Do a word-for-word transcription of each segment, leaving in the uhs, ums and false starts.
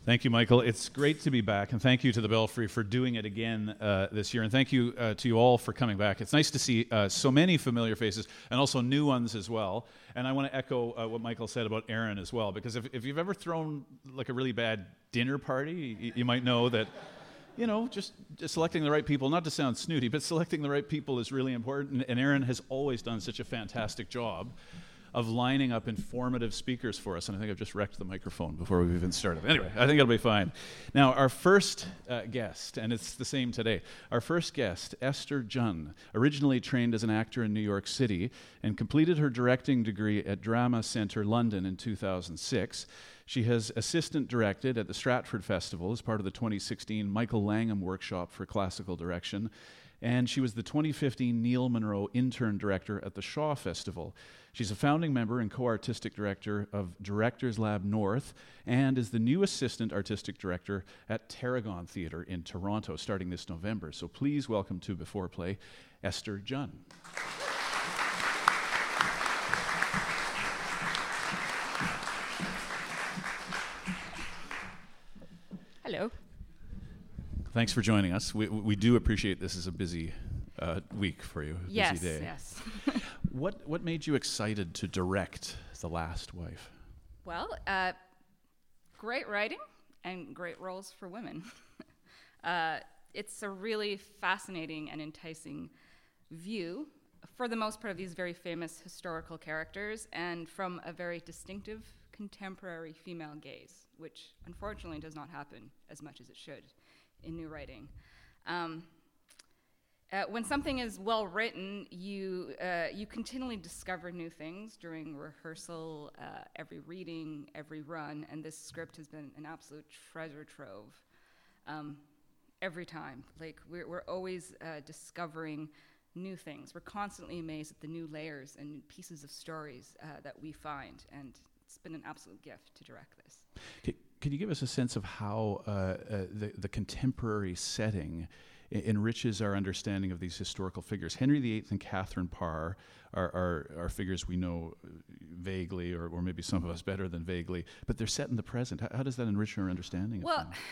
Thank you, Michael. It's great to be back, and thank you to the Belfry for doing it again uh, this year, and thank you uh, to you all for coming back. It's nice to see uh, so many familiar faces, and also new ones as well. And I want to echo uh, what Michael said about Erin as well, because if, if you've ever thrown like a really bad dinner party, you, you might know that, you know, just, just selecting the right people, not to sound snooty, but selecting the right people is really important, and Erin has always done such a fantastic job of lining up informative speakers for us. And I think I've just wrecked the microphone before we've even started. Anyway, I think it'll be fine. Now, our first uh, guest, and it's the same today, our first guest, Esther Jun, originally trained as an actor in New York City and completed her directing degree at Drama Centre London in two thousand six. She has assistant directed at the Stratford Festival as part of the twenty sixteen Michael Langham Workshop for Classical Direction, and she was the twenty fifteen Neil Monroe Intern Director at the Shaw Festival. She's a founding member and co-artistic director of Directors Lab North and is the new assistant artistic director at Tarragon Theatre in Toronto starting this November. So please welcome to Before Play, Esther Jun. Hello. Thanks for joining us. We, we do appreciate this is a busy uh, week for you, a yes, busy day. Yes, What what made you excited to direct The Last Wife? Well, uh, great writing and great roles for women. uh, it's a really fascinating and enticing view, for the most part, of these very famous historical characters, and from a very distinctive contemporary female gaze, which unfortunately does not happen as much as it should in new writing. Um, Uh, when something is well written, you uh, you continually discover new things during rehearsal, uh, every reading, every run, and this script has been an absolute treasure trove um, every time. Like we're we're always uh, discovering new things. We're constantly amazed at the new layers and pieces of stories uh, that we find, and it's been an absolute gift to direct this. C- Can you give us a sense of how uh, uh, the the contemporary setting enriches our understanding of these historical figures? Henry the Eighth and Catherine Parr are, are, are figures we know vaguely, or, or maybe some of us better than vaguely, but they're set in the present. How, how does that enrich our understanding well, of them?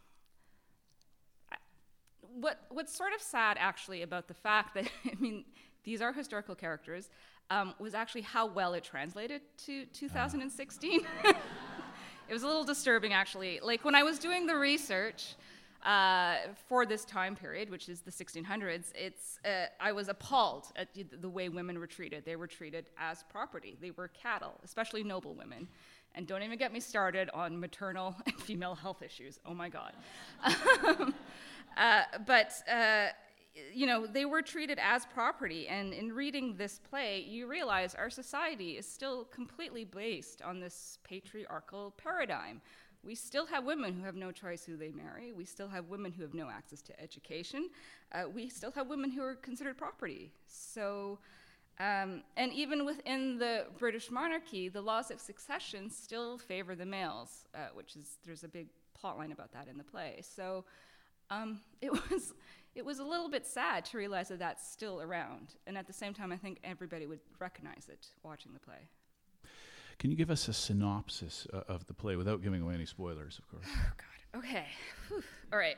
What what's sort of sad, actually, about the fact that, I mean, these are historical characters, um, was actually how well it translated to two thousand sixteen. Ah. It was a little disturbing, actually. Like, when I was doing the research Uh, for this time period, which is the sixteen hundreds, it's uh, I was appalled at the way women were treated. They were treated as property. They were cattle, especially noble women. And don't even get me started on maternal and female health issues. Oh my God. um, uh, but, uh, you know, they were treated as property. And in reading this play, you realize our society is still completely based on this patriarchal paradigm. We still have women who have no choice who they marry. We still have women who have no access to education. Uh, we still have women who are considered property. So, um, and even within the British monarchy, the laws of succession still favor the males, uh, which is, there's a big plot line about that in the play. So um, it was it was a little bit sad to realize that that's still around. And at the same time, I think everybody would recognize it watching the play. Can you give us a synopsis uh, of the play without giving away any spoilers, of course? Oh, God. Okay. Whew. All right.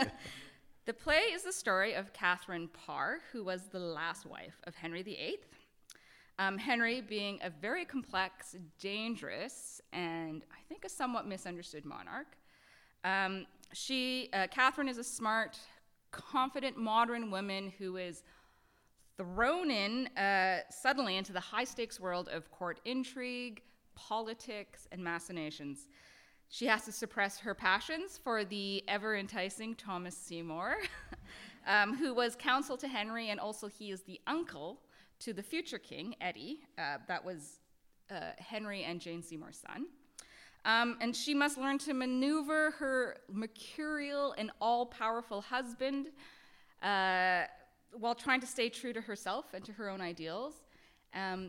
The play is the story of Catherine Parr, who was the last wife of Henry the Eighth. Um, Henry being a very complex, dangerous, and I think a somewhat misunderstood monarch. Um, she, uh, Catherine is a smart, confident, modern woman who is thrown in uh, suddenly into the high-stakes world of court intrigue, politics, and machinations. She has to suppress her passions for the ever-enticing Thomas Seymour, um, who was counsel to Henry, and also he is the uncle to the future king, Eddie. Uh, that was uh, Henry and Jane Seymour's son. Um, and she must learn to maneuver her mercurial and all-powerful husband uh, while trying to stay true to herself and to her own ideals. Um,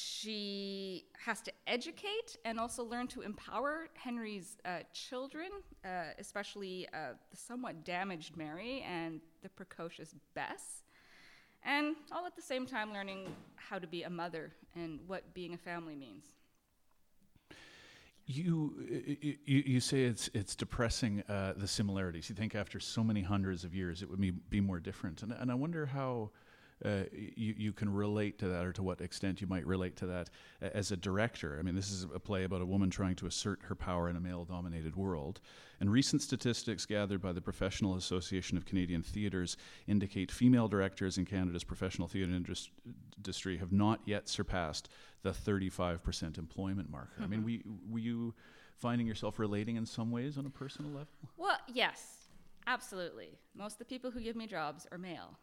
she has to educate and also learn to empower Henry's uh, children, uh, especially uh, the somewhat damaged Mary and the precocious Bess, and all at the same time learning how to be a mother and what being a family means. You, you you say it's it's depressing uh, the similarities. You think after so many hundreds of years it would be, be more different, and and I wonder how uh, you you can relate to that, or to what extent you might relate to that uh, as a director. I mean, this is a play about a woman trying to assert her power in a male-dominated world, and recent statistics gathered by the Professional Association of Canadian Theatres indicate female directors in Canada's professional theatre indus- industry have not yet surpassed the thirty-five percent employment marker. Mm-hmm. I mean, we, were you finding yourself relating in some ways on a personal level? Well, yes, absolutely. Most of the people who give me jobs are male.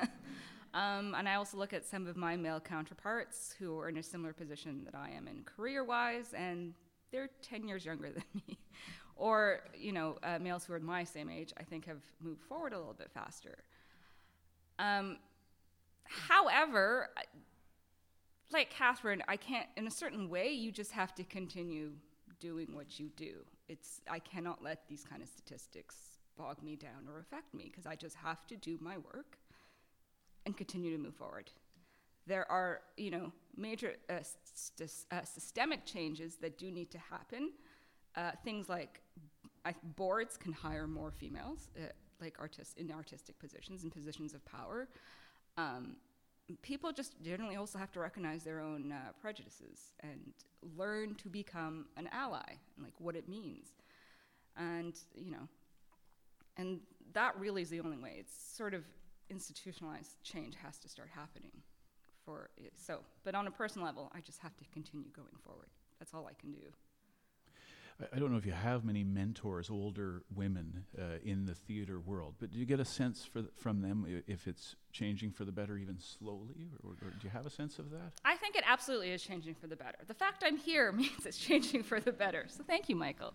um, and I also look at some of my male counterparts who are in a similar position that I am in career-wise, and they're ten years younger than me. Or, you know, uh, males who are my same age, I think, have moved forward a little bit faster. Um, however, like Catherine, I can't, in a certain way, you just have to continue doing what you do. It's, I cannot let these kind of statistics bog me down or affect me, because I just have to do my work and continue to move forward. There are, you know, major uh, st- uh, systemic changes that do need to happen. Uh, things like I, boards can hire more females, uh, like artists in artistic positions and positions of power. Um, people just generally also have to recognize their own uh, prejudices and learn to become an ally, and like what it means. And, you know, and that really is the only way. It's sort of institutionalized change has to start happening for it. So, but on a personal level, I just have to continue going forward. That's all I can do. I don't know if you have many mentors, older women uh, in the theater world, but do you get a sense for th- from them if it's changing for the better, even slowly, or, or, or do you have a sense of that? I think it absolutely is changing for the better. The fact I'm here means it's changing for the better. So thank you, Michael.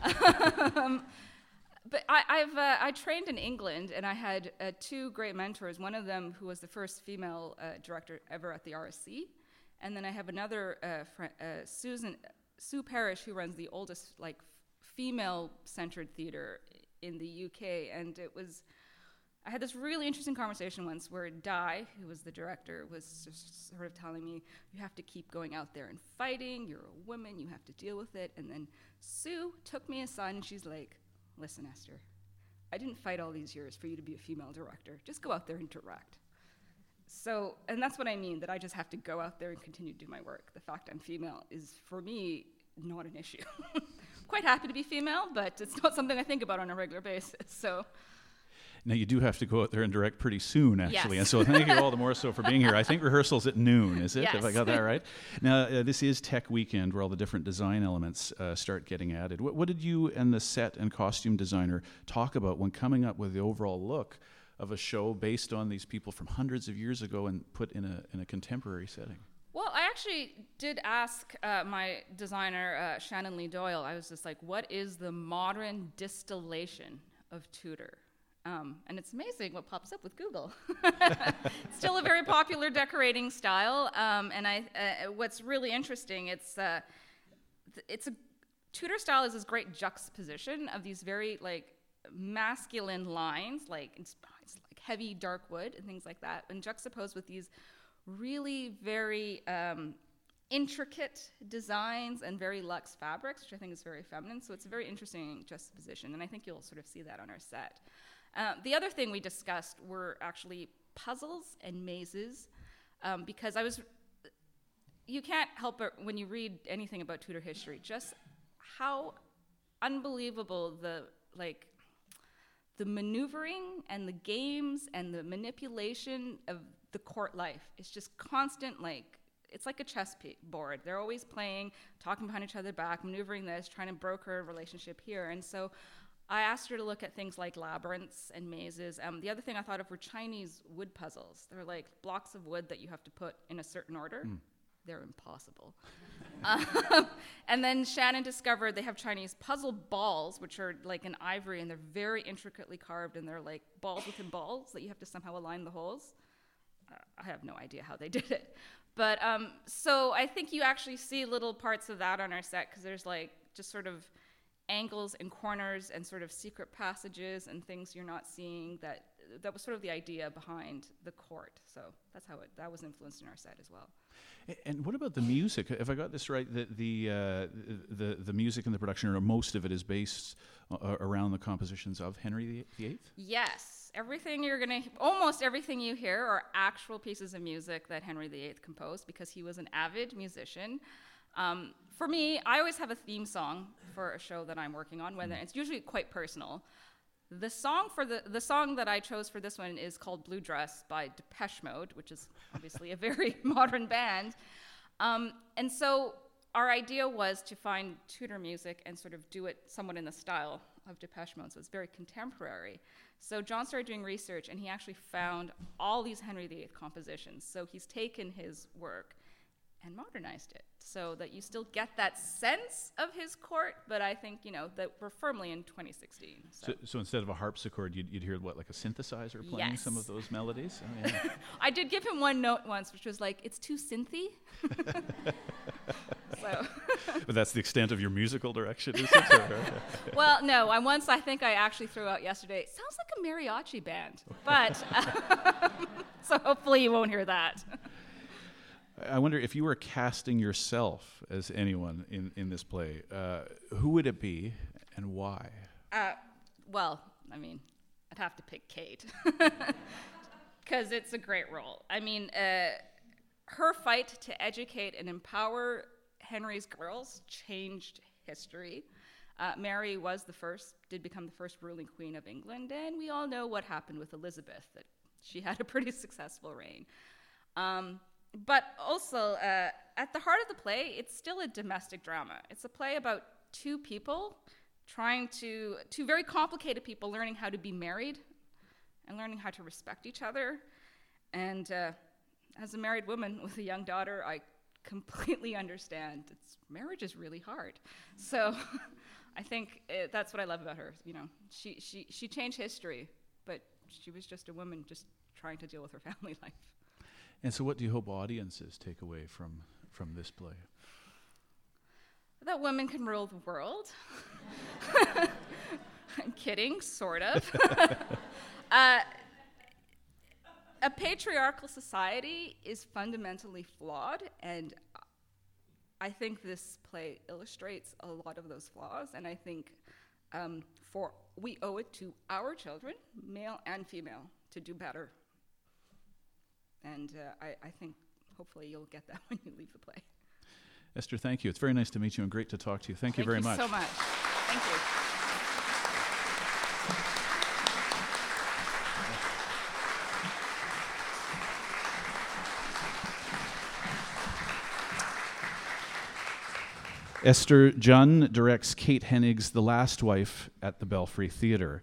um, but I, I've uh, I trained in England, and I had uh, two great mentors. One of them who was the first female uh, director ever at the R S C, and then I have another uh, fr- uh, Susan. Sue Parrish, who runs the oldest like f- female-centered theater in the U K, and it was, I had this really interesting conversation once where Di, who was the director, was just sort of telling me, you have to keep going out there and fighting, you're a woman, you have to deal with it, and then Sue took me aside and she's like, listen, Esther, I didn't fight all these years for you to be a female director, just go out there and direct. So, and that's what I mean, that I just have to go out there and continue to do my work. The fact I'm female is, for me, not an issue. I'm quite happy to be female, but it's not something I think about on a regular basis, so. Now, you do have to go out there and direct pretty soon, actually, yes. and so thank you all the more so for being here. I think rehearsal's at noon, is it? Yes. Have I got that right? Now, uh, this is Tech Weekend, where all the different design elements uh, start getting added. What, what did you and the set and costume designer talk about when coming up with the overall look of a show based on these people from hundreds of years ago and put in a in a contemporary setting? Well, I actually did ask uh, my designer, uh, Shannon Lee Doyle, I was just like, what is the modern distillation of Tudor? Um, and it's amazing what pops up with Google. It's still a very popular decorating style, um, and I uh, what's really interesting, it's uh, th- it's a Tudor style is this great juxtaposition of these very like masculine lines, like it's, it's like heavy dark wood and things like that, and juxtaposed with these really very um, intricate designs and very luxe fabrics, which I think is very feminine. So it's a very interesting juxtaposition, and I think you'll sort of see that on our set. Uh, the other thing we discussed were actually puzzles and mazes, um, because I was, you can't help it when you read anything about Tudor history, just how unbelievable the like the maneuvering and the games and the manipulation of the court life. It's just constant, like, it's like a chess p- board. They're always playing, talking behind each other back, maneuvering this, trying to broker a relationship here. And so I asked her to look at things like labyrinths and mazes. Um, the other thing I thought of were Chinese wood puzzles. They're like blocks of wood that you have to put in a certain order. Mm. They're impossible. um, and then Shannon discovered they have Chinese puzzle balls, which are like an ivory, and they're very intricately carved, and they're like balls within balls that you have to somehow align the holes. Uh, I have no idea how they did it. But um, so I think you actually see little parts of that on our set, because there's like just sort of angles and corners and sort of secret passages and things you're not seeing that that was sort of the idea behind the court. So that's how it that was influenced in our set as well. And what about the music? If I got this right, the the uh, the, the music and the production, or most of it, is based uh, around the compositions of Henry the Eighth? Yes, everything you're gonna, almost everything you hear are actual pieces of music that Henry the Eighth composed, because he was an avid musician. Um, for me, I always have a theme song for a show that I'm working on, whether it's usually quite personal. The song for the the song that I chose for this one is called Blue Dress by Depeche Mode, which is obviously a very modern band. Um, and so our idea was to find Tudor music and sort of do it somewhat in the style of Depeche Mode, so it's very contemporary. So John started doing research, and he actually found all these Henry the Eighth compositions. So he's taken his work and modernized it so that you still get that sense of his court, but I think, you know, that we're firmly in twenty sixteen. So, So, so instead of a harpsichord, you'd, you'd hear what, like a synthesizer playing Yes. some of those melodies? Oh, yeah. I did give him one note once, which was like, it's too synthy. So, But that's the extent of your musical direction, is it? Or- well, no, I once, I think I actually threw out yesterday, sounds like a mariachi band, but, um, so hopefully you won't hear that. I wonder if you were casting yourself as anyone in, in this play, uh, who would it be and why? Uh, well, I mean, I'd have to pick Kate because it's a great role. I mean, uh, her fight to educate and empower Henry's girls changed history. Uh, Mary was the first, did become the first ruling queen of England, and we all know what happened with Elizabeth, that she had a pretty successful reign. Um, But also, uh, at the heart of the play, it's still a domestic drama. It's a play about two people trying to, two very complicated people learning how to be married and learning how to respect each other. And uh, as a married woman with a young daughter, I completely understand. It's, marriage is really hard. So I think it, that's what I love about her. You know, she, she, she changed history, but she was just a woman just trying to deal with her family life. And so what do you hope audiences take away from, from this play? That women can rule the world. I'm kidding, sort of. uh, a patriarchal society is fundamentally flawed, and I think this play illustrates a lot of those flaws, and I think um, for we owe it to our children, male and female, to do better. And uh, I, I think hopefully you'll get that when you leave the play. Esther, thank you. It's very nice to meet you and great to talk to you. Thank, Thank you very you much. so much. Thank you. Esther Junn directs Kate Hennig's The Last Wife at the Belfry Theatre.